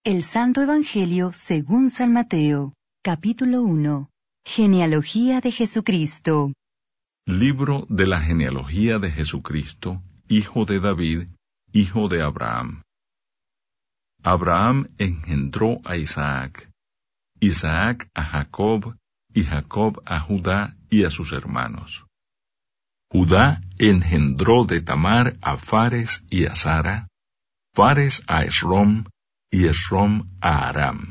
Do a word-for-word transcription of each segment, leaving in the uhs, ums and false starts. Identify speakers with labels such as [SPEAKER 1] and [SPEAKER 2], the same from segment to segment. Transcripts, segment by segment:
[SPEAKER 1] El Santo Evangelio según San Mateo, capítulo uno. Genealogía de Jesucristo.
[SPEAKER 2] Libro de la genealogía de Jesucristo, hijo de David, hijo de Abraham. Abraham engendró a Isaac, Isaac a Jacob, y Jacob a Judá y a sus hermanos. Judá engendró de Tamar a Fares y a Zara, Fares a Esrom, y Esrom a Aram.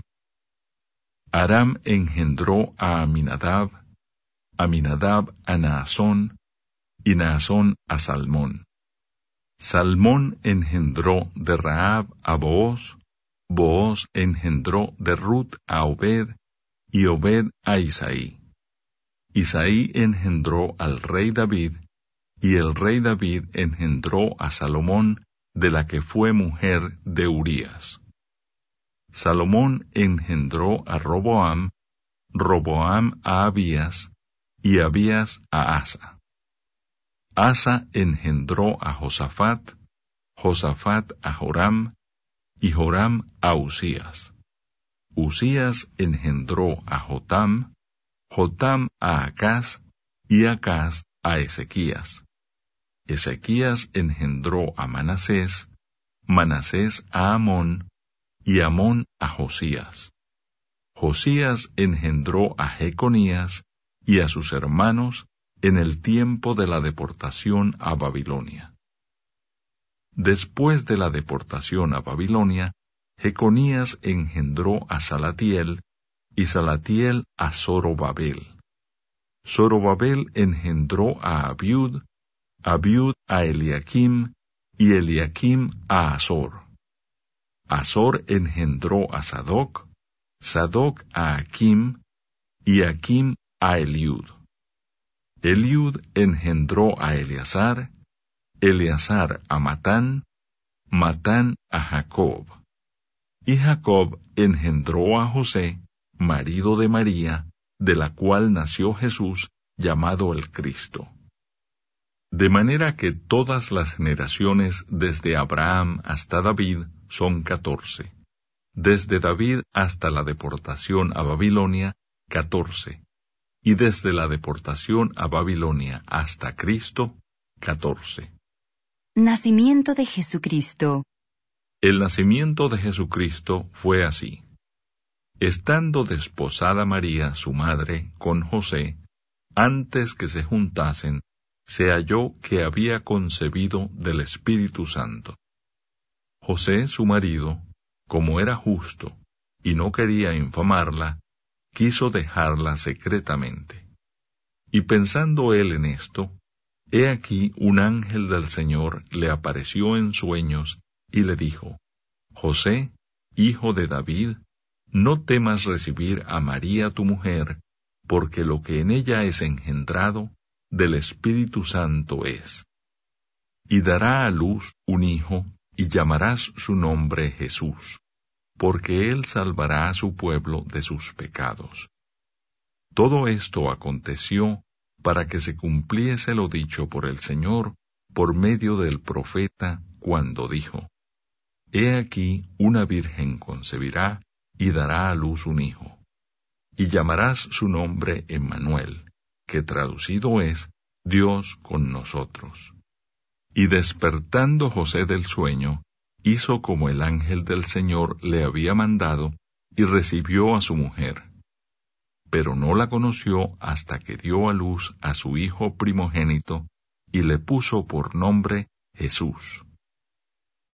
[SPEAKER 2] Aram engendró a Aminadab, Aminadab a Naasón, y Naasón a Salmón. Salmón engendró de Rahab a Booz, Booz engendró de Ruth a Obed, y Obed a Isaí. Isaí engendró al rey David, y el rey David engendró a Salomón, de la que fue mujer de Urías. Salomón engendró a Roboam, Roboam a Abías, y Abías a Asa. Asa engendró a Josafat, Josafat a Joram, y Joram a Usías. Usías engendró a Jotam, Jotam a Acaz, y Acaz a Ezequías. Ezequías engendró a Manasés, Manasés a Amón, y Amón a Josías. Josías engendró a Jeconías y a sus hermanos en el tiempo de la deportación a Babilonia. Después de la deportación a Babilonia, Jeconías engendró a Salatiel, y Salatiel a Zorobabel. Zorobabel engendró a Abiud, Abiud a Eliakim, y Eliakim a Azor. Azor engendró a Sadoc, Sadoc a Akim, y Akim a Eliud. Eliud engendró a Eleazar, Eleazar a Matán, Matán a Jacob. Y Jacob engendró a José, marido de María, de la cual nació Jesús, llamado el Cristo. De manera que todas las generaciones desde Abraham hasta David son catorce. Desde David hasta la deportación a Babilonia, catorce. Y desde la deportación a Babilonia hasta Cristo, catorce.
[SPEAKER 1] Nacimiento de Jesucristo.
[SPEAKER 2] El nacimiento de Jesucristo fue así. Estando desposada María, su madre, con José, antes que se juntasen, se halló que había concebido del Espíritu Santo. José, su marido, como era justo, y no quería infamarla, quiso dejarla secretamente. Y pensando él en esto, he aquí un ángel del Señor le apareció en sueños, y le dijo: José, hijo de David, no temas recibir a María tu mujer, porque lo que en ella es engendrado, del Espíritu Santo es. Y dará a luz un hijo, y llamarás su nombre Jesús, porque él salvará a su pueblo de sus pecados. Todo esto aconteció para que se cumpliese lo dicho por el Señor por medio del profeta, cuando dijo: He aquí una virgen concebirá y dará a luz un hijo, y llamarás su nombre Emmanuel, que traducido es Dios con nosotros. Y despertando José del sueño, hizo como el ángel del Señor le había mandado, y recibió a su mujer. Pero no la conoció hasta que dio a luz a su hijo primogénito, y le puso por nombre Jesús.